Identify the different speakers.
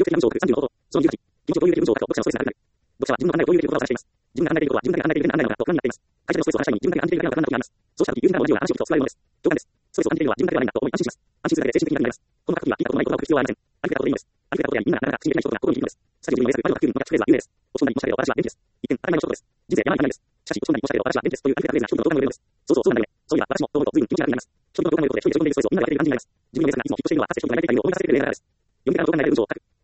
Speaker 1: 的な文章を書く30の方法。その18、気持ちを共有できる文章を書くと読者のストレスがなくなる。読者は自分の考えを共有できることを話しています。自分が考えていることは自分だけが考えているだけの案内なのだと不安になっています。会社でのストレスを話したいに自分だけが案じているだけの不安な時があります。そうした時、友人からの同じような話を聞くと救われるものです。共感です。ストレスを感じているのは自分だけではないんだと思い安心します。安心するだけで精神的に楽になります。この書くには聞いたことのない言葉を書く必要はありません。ありふれたことでいいのです。ありふれたことであり、みんながなかなか口にできない人が心に響くのです。スタジオにも安くバリを書くのがキャッチフレーズは有名です。おしとんだりもしゃべれば私は元気です。一見、当たり前の一言です。人生山あり谷ありです。しかし、おしとんだりもしゃべれば私は元気ですというありふれたフレーズが人々の共感を呼ぶのです。そうそう、そうなんだよね。そういえば私もと思うと随分気持ちが楽になります。人々の共感を呼ぶことで一人で自分でいるストレスをみんなが分かっている感じになります。自分の皆さんがいつもきっとしているのは私たちの考えていたような大げさされている例があるからです。読み手がどう考えている文章を書く。